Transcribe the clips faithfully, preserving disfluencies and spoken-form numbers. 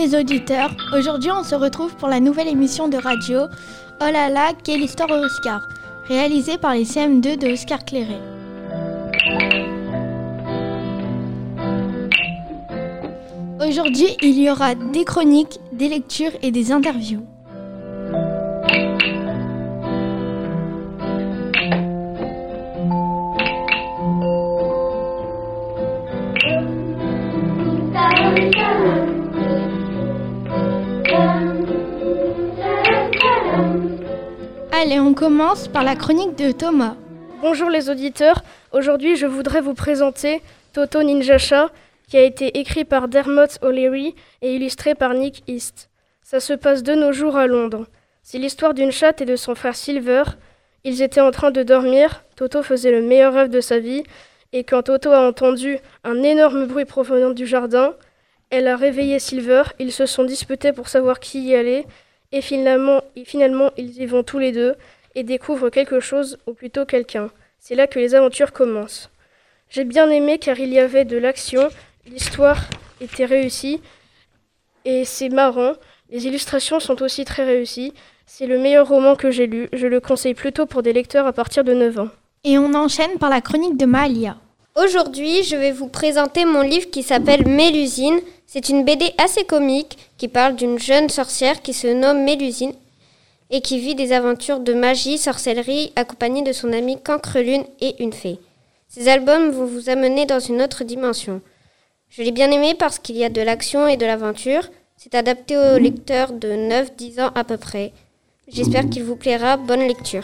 les auditeurs, aujourd'hui on se retrouve pour la nouvelle émission de radio « Oh là là, quelle histoire au Oscar » réalisée par les C M deux de Oscar Clairé. Aujourd'hui, il y aura des chroniques, des lectures et des interviews. Allez, on commence par la chronique de Thomas. Bonjour les auditeurs, aujourd'hui je voudrais vous présenter Toto Ninjacha, qui a été écrit par Dermot O'Leary et illustré par Nick East. Ça se passe de nos jours à Londres. C'est l'histoire d'une chatte et de son frère Silver. Ils étaient en train de dormir, Toto faisait le meilleur rêve de sa vie, et quand Toto a entendu un énorme bruit provenant du jardin, elle a réveillé Silver, ils se sont disputés pour savoir qui y allait, et finalement, et finalement ils y vont tous les deux, et découvrent quelque chose, ou plutôt quelqu'un. C'est là que les aventures commencent. J'ai bien aimé car il y avait de l'action, l'histoire était réussie, et c'est marrant. Les illustrations sont aussi très réussies. C'est le meilleur roman que j'ai lu. Je le conseille plutôt pour des lecteurs à partir de neuf ans. Et on enchaîne par la chronique de Malia. Aujourd'hui, je vais vous présenter mon livre qui s'appelle Mélusine. C'est une B D assez comique qui parle d'une jeune sorcière qui se nomme Mélusine et qui vit des aventures de magie, sorcellerie, accompagnée de son amie Cancrelune et une fée. Ces albums vont vous amener dans une autre dimension. Je l'ai bien aimé parce qu'il y a de l'action et de l'aventure. C'est adapté aux lecteurs de neuf à dix ans à peu près. J'espère qu'il vous plaira. Bonne lecture.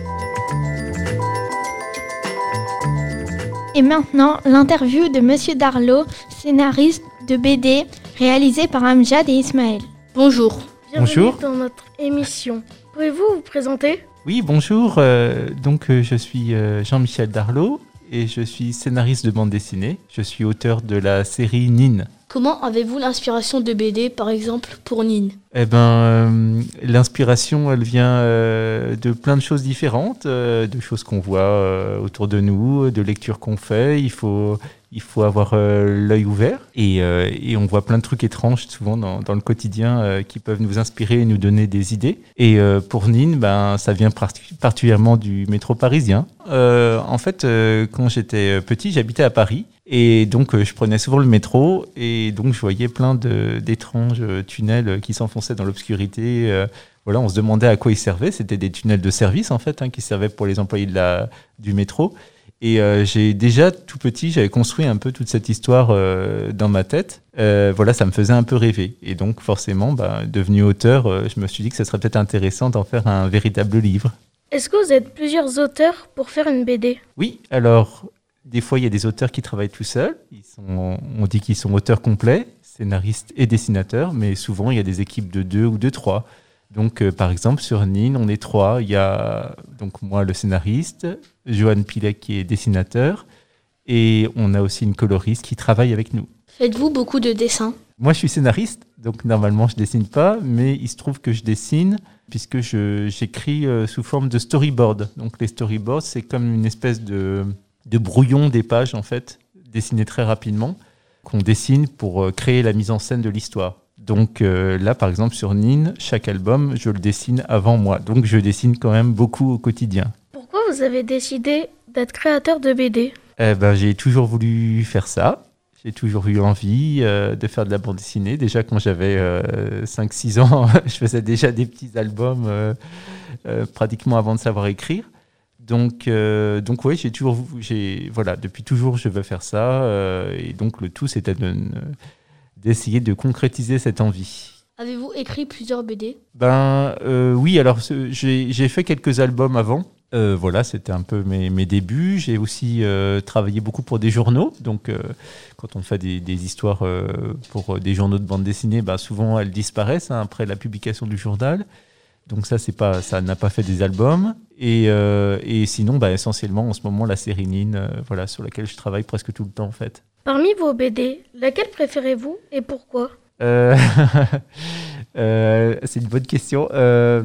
Et maintenant, l'interview de Monsieur Darlot, scénariste de B D, réalisé par Amjad et Ismaël. Bonjour. Bienvenue Bonjour. dans notre émission. Pouvez-vous vous présenter ? Oui, bonjour. Euh, donc, euh, je suis euh, Jean-Michel Darlot et je suis scénariste de bande dessinée. Je suis auteur de la série Nin. Comment avez-vous l'inspiration de B D, par exemple, pour Nin ? Eh ben, euh, l'inspiration, elle vient euh, de plein de choses différentes, euh, de choses qu'on voit euh, autour de nous, de lectures qu'on fait. Il faut, il faut avoir euh, l'œil ouvert et, euh, et on voit plein de trucs étranges souvent dans, dans le quotidien euh, qui peuvent nous inspirer et nous donner des idées. Et euh, pour Nin, ben, ça vient particulièrement du métro parisien. Euh, en fait, euh, quand j'étais petit, j'habitais à Paris. Et donc, euh, je prenais souvent le métro et donc je voyais plein de, d'étranges tunnels qui s'enfonçaient dans l'obscurité. Euh, voilà, on se demandait à quoi ils servaient. C'était des tunnels de service, en fait, hein, qui servaient pour les employés de la, du métro. Et euh, j'ai déjà, tout petit, j'avais construit un peu toute cette histoire euh, dans ma tête. Euh, voilà, ça me faisait un peu rêver. Et donc, forcément, bah, devenu auteur, euh, je me suis dit que ce serait peut-être intéressant d'en faire un véritable livre. Est-ce que vous êtes plusieurs auteurs pour faire une B D ? Oui, alors... Des fois, il y a des auteurs qui travaillent tout seuls. Ils sont, on dit qu'ils sont auteurs complets, scénaristes et dessinateurs, mais souvent, il y a des équipes de deux ou de trois. Donc, euh, par exemple, sur Nin, on est trois. Il y a donc moi, le scénariste, Johan Pilek qui est dessinateur, et on a aussi une coloriste qui travaille avec nous. Faites-vous beaucoup de dessins ? Moi, je suis scénariste, donc normalement, je ne dessine pas, mais il se trouve que je dessine puisque je, j'écris euh, sous forme de storyboard. Donc, les storyboards, c'est comme une espèce de... de brouillon des pages, en fait, dessinées très rapidement, qu'on dessine pour euh, créer la mise en scène de l'histoire. Donc euh, là, par exemple, sur Nin, chaque album, je le dessine avant moi. Donc je dessine quand même beaucoup au quotidien. Pourquoi vous avez décidé d'être créateur de B D ? Eh ben, j'ai toujours voulu faire ça. J'ai toujours eu envie euh, de faire de la bande dessinée. Déjà, quand j'avais euh, cinq six ans, je faisais déjà des petits albums euh, euh, pratiquement avant de savoir écrire. Donc, euh, donc oui, j'ai toujours, j'ai, voilà, depuis toujours, je veux faire ça. Euh, et donc, le tout, c'était de, d'essayer de concrétiser cette envie. Avez-vous écrit plusieurs B D ? Ben, euh, oui, alors, j'ai, j'ai fait quelques albums avant. Euh, voilà, c'était un peu mes, mes débuts. J'ai aussi euh, travaillé beaucoup pour des journaux. Donc, euh, quand on fait des, des histoires euh, pour des journaux de bande dessinée, ben, souvent, elles disparaissent hein, après la publication du journal. Donc ça, c'est pas, ça n'a pas fait des albums. Et, euh, et sinon, bah, essentiellement, en ce moment, la série Nin, euh, voilà, sur laquelle je travaille presque tout le temps, en fait. Parmi vos B D, laquelle préférez-vous et pourquoi ? euh, euh, C'est une bonne question. Euh,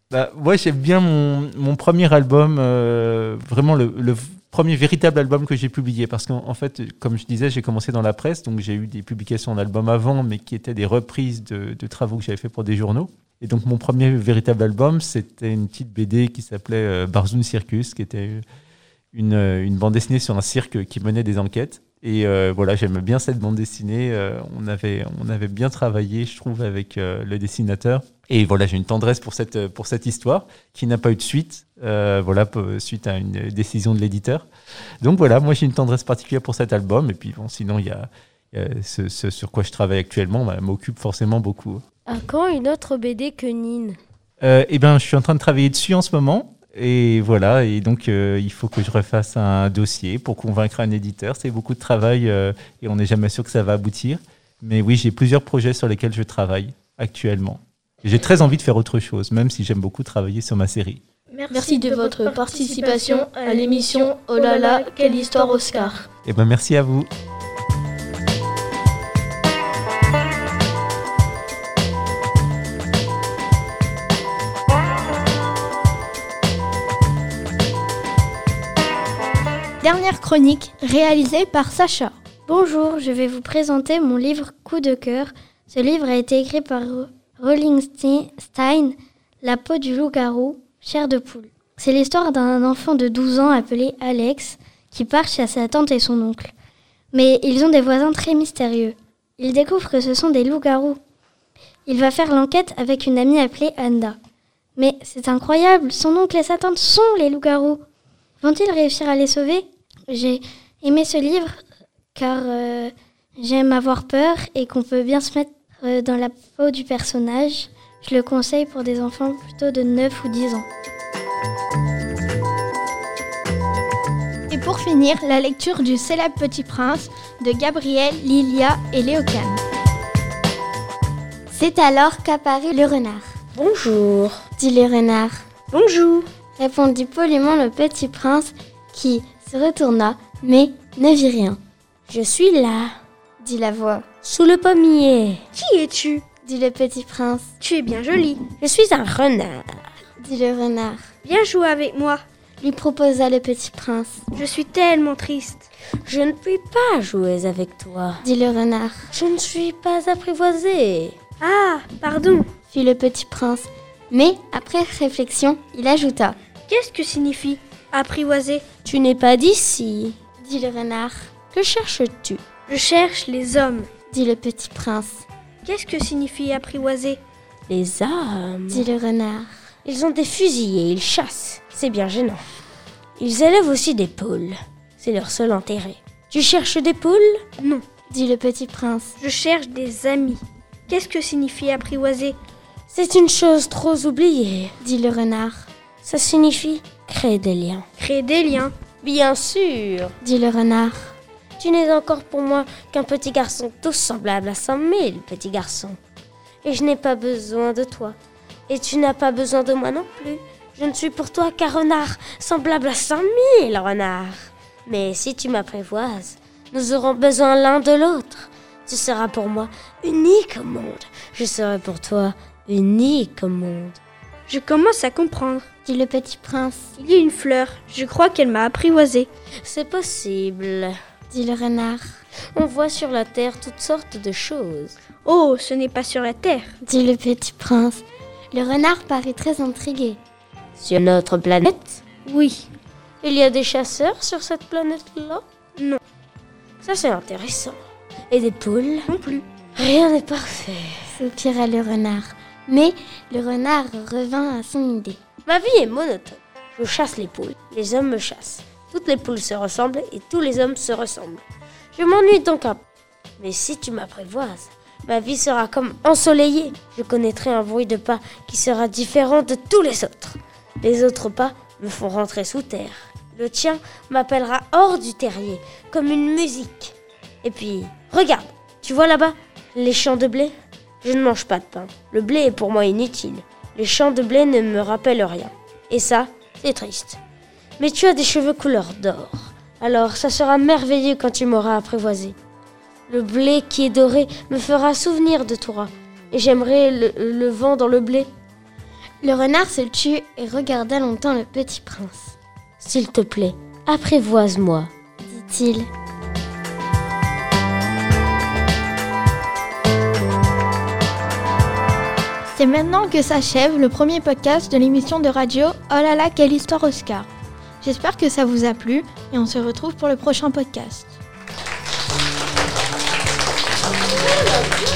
Bah, moi, j'aime bien mon, mon premier album, euh, vraiment le, le premier véritable album que j'ai publié. Parce qu'en en fait, comme je disais, j'ai commencé dans la presse, donc j'ai eu des publications d'albums avant, mais qui étaient des reprises de, de travaux que j'avais fait pour des journaux. Et donc, mon premier véritable album, c'était une petite B D qui s'appelait euh, Barzoun Circus, qui était une, une bande dessinée sur un cirque qui menait des enquêtes. Et euh, voilà, j'aimais bien cette bande dessinée. Euh, on, avait, on avait bien travaillé, je trouve, avec euh, le dessinateur. Et voilà, j'ai une tendresse pour cette, pour cette histoire qui n'a pas eu de suite, euh, voilà, suite à une décision de l'éditeur. Donc voilà, moi j'ai une tendresse particulière pour cet album. Et puis bon, sinon, il y a, il y a ce, ce sur quoi je travaille actuellement, bah, m'occupe forcément beaucoup. À quand une autre B D que Nin ? euh, Eh bien, je suis en train de travailler dessus en ce moment. Et voilà, et donc euh, il faut que je refasse un dossier pour convaincre un éditeur. C'est beaucoup de travail euh, et on n'est jamais sûr que ça va aboutir. Mais oui, j'ai plusieurs projets sur lesquels je travaille actuellement. Et j'ai très envie de faire autre chose, même si j'aime beaucoup travailler sur ma série. Merci, merci de, de votre participation à l'émission Oh là là, quelle histoire Oscar. Eh ben merci à vous. Dernière chronique, réalisée par Sacha. Bonjour, je vais vous présenter mon livre Coup de cœur. Ce livre a été écrit par Rolling Stein, La peau du loup-garou, chair de poule. C'est l'histoire d'un enfant de douze ans appelé Alex qui part chez sa tante et son oncle. Mais ils ont des voisins très mystérieux. Il découvre que ce sont des loups-garous. Il va faire l'enquête avec une amie appelée Anda. Mais c'est incroyable, son oncle et sa tante sont les loups-garous. Vont-ils réussir à les sauver ? J'ai aimé ce livre car euh, j'aime avoir peur et qu'on peut bien se mettre euh, dans la peau du personnage. Je le conseille pour des enfants plutôt de neuf ou dix ans. Et pour finir, la lecture du célèbre Petit Prince de Gabriel, Lilia et Léocane. C'est alors qu'apparut le renard. Bonjour, dit le renard. Bonjour, répondit poliment le Petit Prince qui se retourna, mais ne vit rien. Je suis là, dit la voix. Sous le pommier. Qui es-tu ? dit le Petit Prince. Tu es bien joli. Je suis un renard, dit le renard. Viens jouer avec moi, lui proposa le Petit Prince. Je suis tellement triste. Je ne puis pas jouer avec toi, dit le renard. Je ne suis pas apprivoisé. Ah, pardon, fit le Petit Prince. Mais, après réflexion, il ajouta. Qu'est-ce que signifie apprivoiser ? Tu n'es pas d'ici, dit le renard. Que cherches-tu ? Je cherche les hommes, dit le Petit Prince. Qu'est-ce que signifie apprivoiser ? Les hommes, dit le renard. Ils ont des fusils et ils chassent, c'est bien gênant. Ils élèvent aussi des poules, c'est leur seul intérêt. Tu cherches des poules ? Non, dit le Petit Prince. Je cherche des amis. Qu'est-ce que signifie apprivoiser ? C'est une chose trop oubliée, dit le renard. Ça signifie créer des liens. Créer des liens ? Bien sûr, dit le renard. Tu n'es encore pour moi qu'un petit garçon, tous semblables à cent mille petits garçons. Et je n'ai pas besoin de toi. Et tu n'as pas besoin de moi non plus. Je ne suis pour toi qu'un renard, semblable à cent mille renards. Mais si tu m'apprivoises, nous aurons besoin l'un de l'autre. Tu seras pour moi unique au monde. Je serai pour toi unique au monde. Je commence à comprendre, dit le Petit Prince. Il y a une fleur, je crois qu'elle m'a apprivoisé. C'est possible, dit le renard. On voit sur la terre toutes sortes de choses. Oh, ce n'est pas sur la terre, dit le Petit Prince. Le renard paraît très intrigué. Sur notre planète ? Oui. Il y a des chasseurs sur cette planète-là ? Non. Ça, c'est intéressant. Et des poules ? Non plus. Rien n'est parfait, soupira le renard. Mais le renard revint à son idée. Ma vie est monotone. Je chasse les poules, les hommes me chassent. Toutes les poules se ressemblent et tous les hommes se ressemblent. Je m'ennuie donc un peu. Mais si tu m'apprivoises, ma vie sera comme ensoleillée. Je connaîtrai un bruit de pas qui sera différent de tous les autres. Les autres pas me font rentrer sous terre. Le tien m'appellera hors du terrier, comme une musique. Et puis, regarde, tu vois là-bas, les champs de blé ? Je ne mange pas de pain. Le blé est pour moi inutile. Les champs de blé ne me rappellent rien. Et ça, c'est triste. Mais tu as des cheveux couleur d'or. Alors, ça sera merveilleux quand tu m'auras apprivoisé. Le blé qui est doré me fera souvenir de toi. Et j'aimerais le, le vent dans le blé. Le renard se tut et regarda longtemps le petit prince. « S'il te plaît, apprivoise-moi, » dit-il. C'est maintenant que s'achève le premier podcast de l'émission de radio Oh là là, quelle histoire Oscar. J'espère que ça vous a plu et on se retrouve pour le prochain podcast.